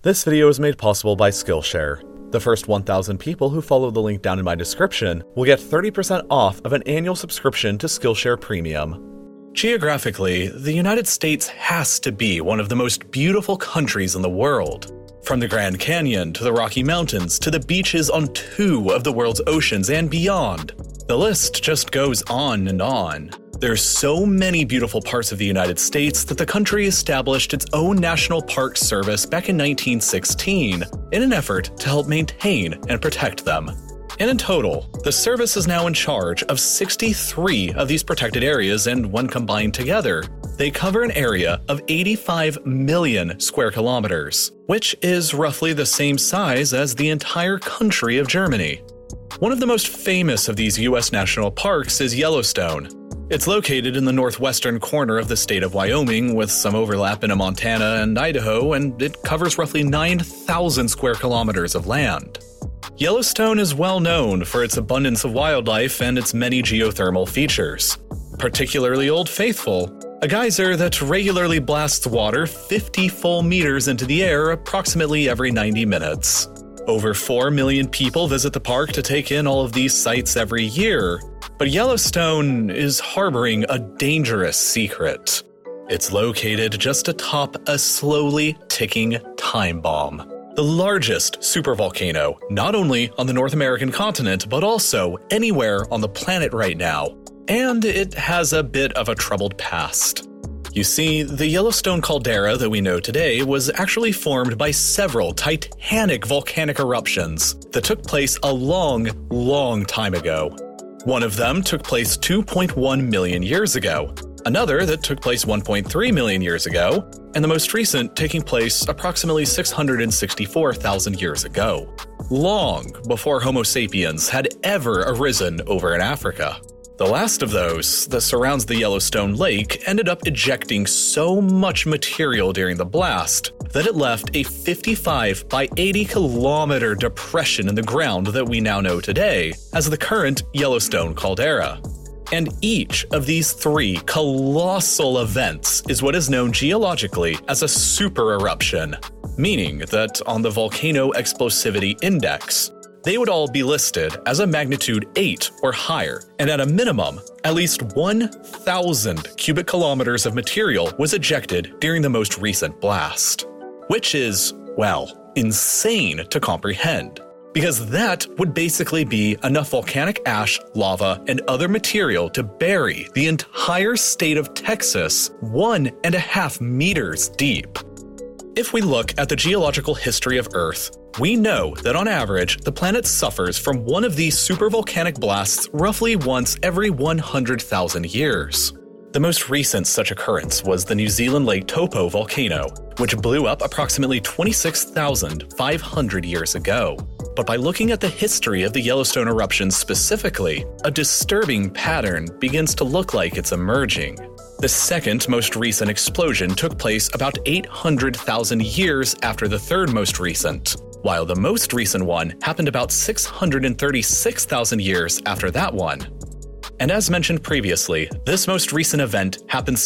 This video is made possible by Skillshare. The first 1,000 people who follow the link down in my description will get 30% off of an annual subscription to Skillshare Premium. Geographically, the United States has to be one of the most beautiful countries in the world. From the Grand Canyon to the Rocky Mountains to the beaches on 2 of the world's oceans and beyond. The list just goes on and on. There's so many beautiful parts of the United States that the country established its own National Park Service back in 1916 in an effort to help maintain and protect them. And in total, the service is now in charge of 63 of these protected areas, and when combined together, they cover an area of 85 million square kilometers, which is roughly the same size as the entire country of Germany. One of the most famous of these U.S. national parks is Yellowstone. It's located in the northwestern corner of the state of Wyoming, with some overlap in Montana and Idaho, and it covers roughly 9,000 square kilometers of land. Yellowstone is well known for its abundance of wildlife and its many geothermal features, particularly Old Faithful, a geyser that regularly blasts water 50 full meters into the air approximately every 90 minutes. Over 4 million people visit the park to take in all of these sights every year, but Yellowstone is harboring a dangerous secret. It's located just atop a slowly ticking time bomb. The largest supervolcano, not only on the North American continent, but also anywhere on the planet right now. And it has a bit of a troubled past. You see, the Yellowstone caldera that we know today was actually formed by several titanic volcanic eruptions that took place a long time ago. One of them took place 2.1 million years ago, another that took place 1.3 million years ago, and the most recent taking place approximately 664,000 years ago, long before Homo sapiens had ever arisen over in Africa. The last of those, that surrounds the Yellowstone Lake, ended up ejecting so much material during the blast that it left a 55 by 80 kilometer depression in the ground that we now know today as the current Yellowstone caldera. And each of these 3 colossal events is what is known geologically as a super eruption, meaning that on the Volcano Explosivity Index, they would all be listed as a magnitude 8 or higher, and at a minimum, at least 1,000 cubic kilometers of material was ejected during the most recent blast. Which is, well, insane to comprehend, because that would basically be enough volcanic ash, lava, and other material to bury the entire state of Texas 1.5 meters deep. If we look at the geological history of Earth, we know that on average, the planet suffers from one of these supervolcanic blasts roughly once every 100,000 years. The most recent such occurrence was the New Zealand Lake Taupo volcano, which blew up approximately 26,500 years ago. But by looking at the history of the Yellowstone eruptions specifically, a disturbing pattern begins to look like it's emerging. The second most recent explosion took place about 800,000 years after the third most recent, while the most recent one happened about 636,000 years after that one. And as mentioned previously, this most recent event happened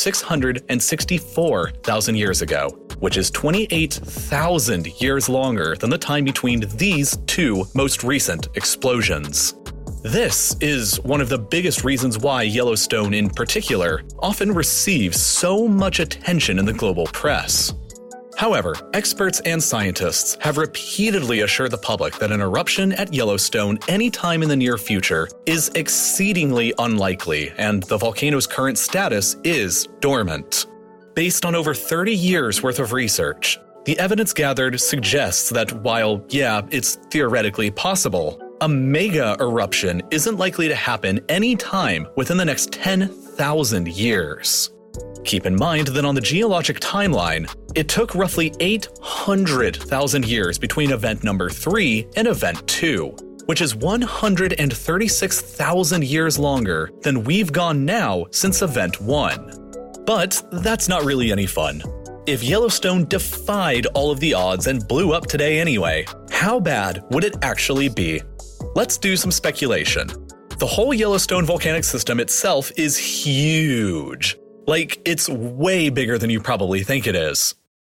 664,000 years ago, which is 28,000 years longer than the time between these 2 most recent explosions. This is one of the biggest reasons why Yellowstone in particular often receives so much attention in the global press. However, experts and scientists have repeatedly assured the public that an eruption at Yellowstone anytime in the near future is exceedingly unlikely, and the volcano's current status is dormant. Based on over 30 years worth of research, the evidence gathered suggests that while, yeah, it's theoretically possible, a mega eruption isn't likely to happen any time within the next 10,000 years. Keep in mind that on the geologic timeline, it took roughly 800,000 years between event number 3 and event 2, which is 136,000 years longer than we've gone now since event 1. But that's not really any fun. If Yellowstone defied all of the odds and blew up today anyway, how bad would it actually be? Let's do some speculation. The whole Yellowstone volcanic system itself is huge. Like, it's way bigger than you probably think it is.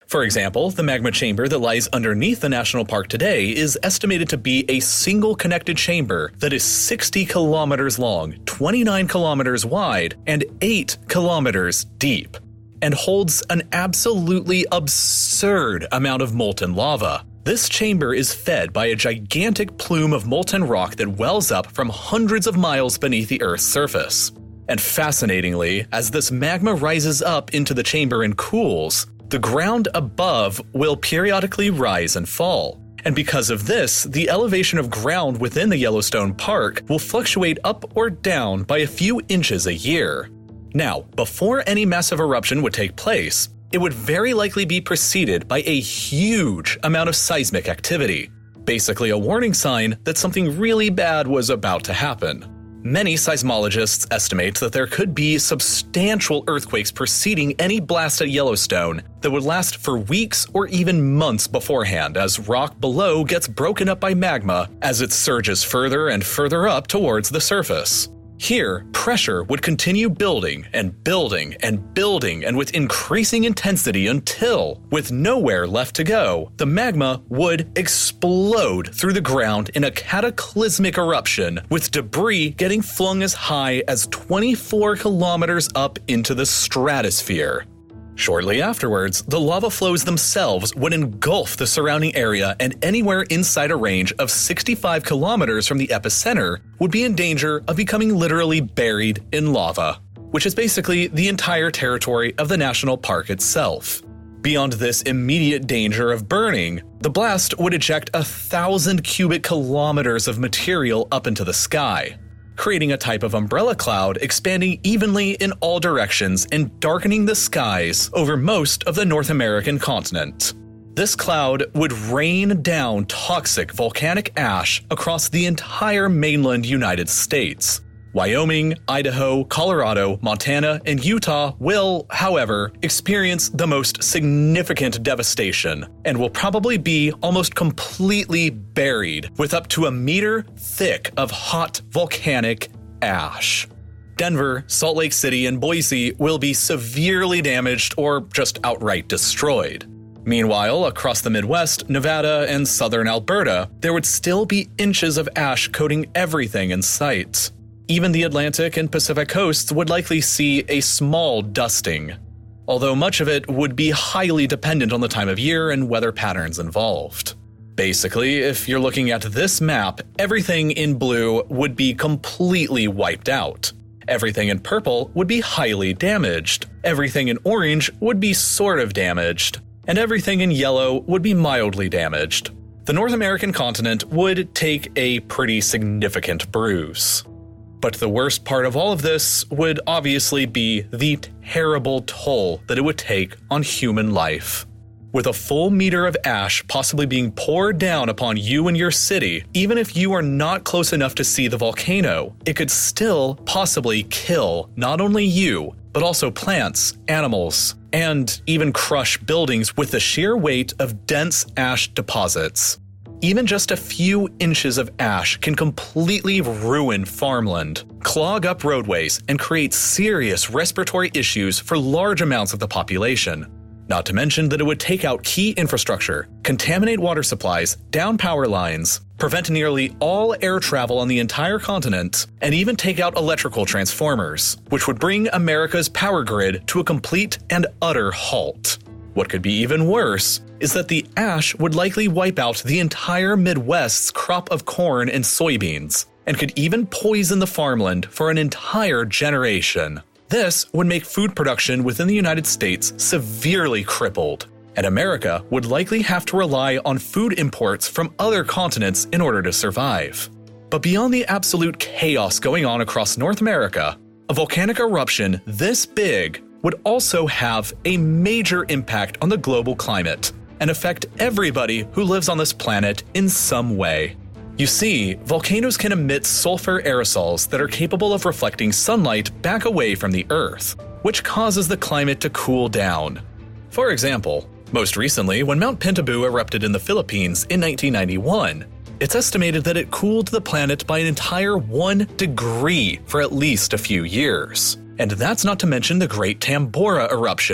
For example, the magma chamber that lies underneath the national park today is estimated to be a single connected chamber that is 60 kilometers long, 29 kilometers wide, and 8 kilometers deep, and holds an absolutely absurd amount of molten lava. This chamber is fed by a gigantic plume of molten rock that wells up from hundreds of miles beneath the Earth's surface. And fascinatingly, as this magma rises up into the chamber and cools, the ground above will periodically rise and fall. And because of this, the elevation of ground within the Yellowstone Park will fluctuate up or down by a few inches a year. Now, before any massive eruption would take place, it would very likely be preceded by a huge amount of seismic activity, basically a warning sign that something really bad was about to happen. Many seismologists estimate that there could be substantial earthquakes preceding any blast at Yellowstone that would last for weeks or even months beforehand as rock below gets broken up by magma as it surges further and further up towards the surface. Here, pressure would continue building and building and building and with increasing intensity until, with nowhere left to go, the magma would explode through the ground in a cataclysmic eruption, with debris getting flung as high as 24 kilometers up into the stratosphere. Shortly afterwards, the lava flows themselves would engulf the surrounding area, and anywhere inside a range of 65 kilometers from the epicenter would be in danger of becoming literally buried in lava, which is basically the entire territory of the national park itself. Beyond this immediate danger of burning, the blast would eject 1,000 cubic kilometers of material up into the sky, creating a type of umbrella cloud expanding evenly in all directions and darkening the skies over most of the North American continent. This cloud would rain down toxic volcanic ash across the entire mainland United States. Wyoming, Idaho, Colorado, Montana, and Utah will, however, experience the most significant devastation and will probably be almost completely buried with up to a meter thick of hot volcanic ash. Denver, Salt Lake City, and Boise will be severely damaged or just outright destroyed. Meanwhile, across the Midwest, Nevada, and southern Alberta, there would still be inches of ash coating everything in sight. Even the Atlantic and Pacific coasts would likely see a small dusting, although much of it would be highly dependent on the time of year and weather patterns involved. Basically, if you're looking at this map, everything in blue would be completely wiped out. Everything in purple would be highly damaged. Everything in orange would be sort of damaged. And everything in yellow would be mildly damaged. The North American continent would take a pretty significant bruise. But the worst part of all of this would obviously be the terrible toll that it would take on human life. With a full meter of ash possibly being poured down upon you and your city, even if you are not close enough to see the volcano, it could still possibly kill not only you, but also plants, animals, and even crush buildings with the sheer weight of dense ash deposits. Even just a few inches of ash can completely ruin farmland, clog up roadways, and create serious respiratory issues for large amounts of the population. Not to mention that it would take out key infrastructure, contaminate water supplies, down power lines, prevent nearly all air travel on the entire continent, and even take out electrical transformers, which would bring America's power grid to a complete and utter halt. What could be even worse is that the ash would likely wipe out the entire Midwest's crop of corn and soybeans, and could even poison the farmland for an entire generation. This would make food production within the United States severely crippled, and America would likely have to rely on food imports from other continents in order to survive. But beyond the absolute chaos going on across North America, a volcanic eruption this big would also have a major impact on the global climate and affect everybody who lives on this planet in some way. You see, volcanoes can emit sulfur aerosols that are capable of reflecting sunlight back away from the Earth, which causes the climate to cool down. For example, most recently, when Mount Pinatubo erupted in the Philippines in 1991, it's estimated that it cooled the planet by an entire 1 degree for at least a few years. And that's not to mention the Great Tambora eruption,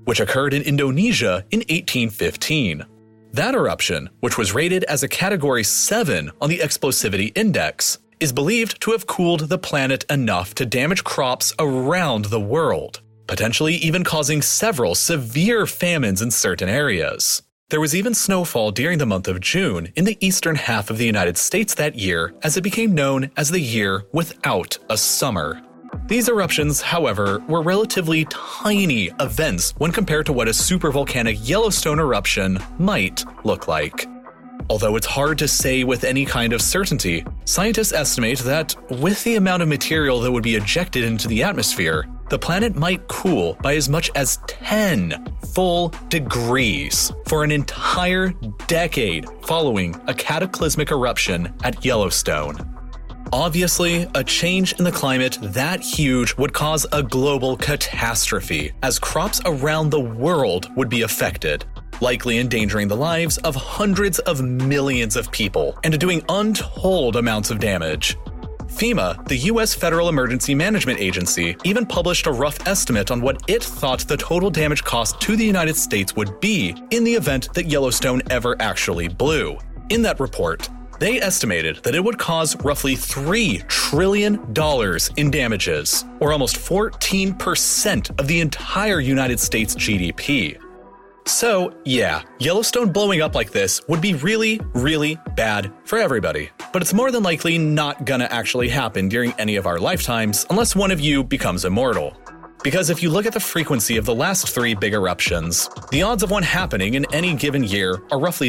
which occurred in Indonesia in 1815. That eruption, which was rated as a Category 7 on the Explosivity Index, is believed to have cooled the planet enough to damage crops around the world, potentially even causing several severe famines in certain areas. There was even snowfall during the month of June in the eastern half of the United States that year, as it became known as the year without a summer. These eruptions, however, were relatively tiny events when compared to what a supervolcanic Yellowstone eruption might look like. Although it's hard to say with any kind of certainty, scientists estimate that with the amount of material that would be ejected into the atmosphere, the planet might cool by as much as 10 full degrees for an entire decade following a cataclysmic eruption at Yellowstone. Obviously, a change in the climate that huge would cause a global catastrophe, as crops around the world would be affected, likely endangering the lives of hundreds of millions of people and doing untold amounts of damage. FEMA, the U.S. Federal Emergency Management Agency, even published a rough estimate on what it thought the total damage cost to the United States would be in the event that Yellowstone ever actually blew. In that report, they estimated that it would cause roughly $3 trillion in damages, or almost 14% of the entire United States GDP. So, yeah, Yellowstone blowing up like this would be really, really bad for everybody. But it's more than likely not gonna actually happen during any of our lifetimes unless one of you becomes immortal. Because if you look at the frequency of the last 3 big eruptions, the odds of one happening in any given year are roughly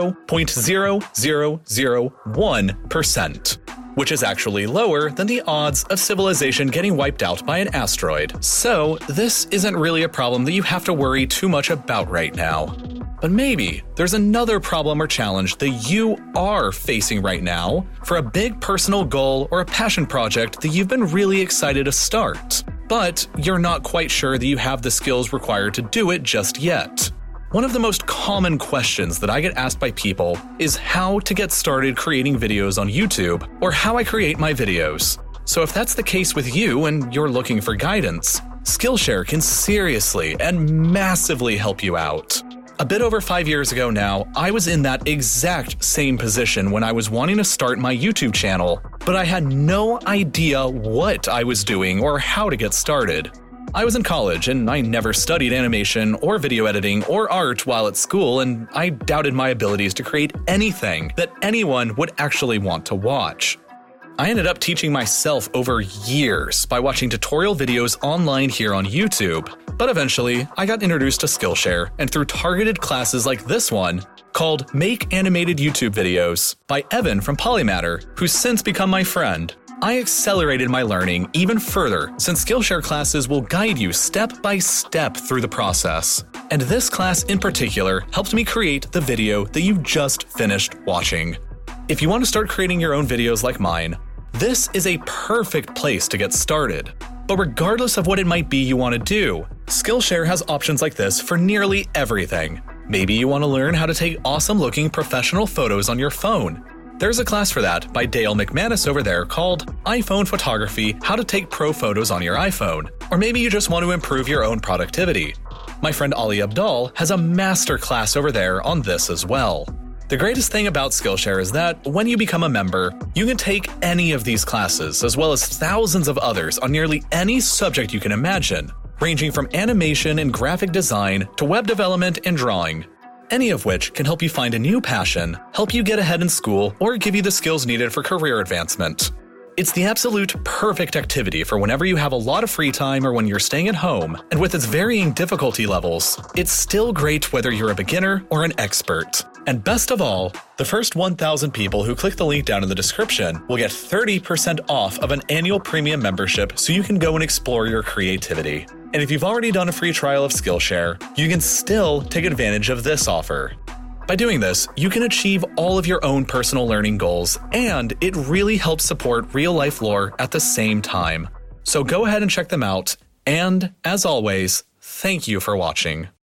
0.0001%, which is actually lower than the odds of civilization getting wiped out by an asteroid. So this isn't really a problem that you have to worry too much about right now. But maybe there's another problem or challenge that you are facing right now for a big personal goal or a passion project that you've been really excited to start, but you're not quite sure that you have the skills required to do it just yet. One of the most common questions that I get asked by people is how to get started creating videos on YouTube, or how I create my videos. So if that's the case with you and you're looking for guidance, Skillshare can seriously and massively help you out. A bit over 5 years ago now, I was in that exact same position when I was wanting to start my YouTube channel, but I had no idea what I was doing or how to get started. I was in college and I never studied animation or video editing or art while at school, and I doubted my abilities to create anything that anyone would actually want to watch. I ended up teaching myself over years by watching tutorial videos online here on YouTube, but eventually I got introduced to Skillshare, and through targeted classes like this one, called Make Animated YouTube Videos by Evan from Polymatter, who's since become my friend, I accelerated my learning even further, since Skillshare classes will guide you step by step through the process. And this class in particular helped me create the video that you just finished watching. If you want to start creating your own videos like mine, this is a perfect place to get started. But regardless of what it might be you want to do, Skillshare has options like this for nearly everything. Maybe you want to learn how to take awesome-looking professional photos on your phone. There's a class for that by Dale McManus over there called iPhone Photography: How to Take Pro Photos on Your iPhone. Or maybe you just want to improve your own productivity. My friend Ali Abdal has a master class over there on this as well. The greatest thing about Skillshare is that when you become a member, you can take any of these classes, as well as thousands of others on nearly any subject you can imagine, ranging from animation and graphic design to web development and drawing, any of which can help you find a new passion, help you get ahead in school, or give you the skills needed for career advancement. It's the absolute perfect activity for whenever you have a lot of free time or when you're staying at home, and with its varying difficulty levels, it's still great whether you're a beginner or an expert. And best of all, the first 1,000 people who click the link down in the description will get 30% off of an annual premium membership so you can go and explore your creativity. And if you've already done a free trial of Skillshare, you can still take advantage of this offer. By doing this, you can achieve all of your own personal learning goals, and it really helps support real-life lore at the same time. So go ahead and check them out, and as always, thank you for watching.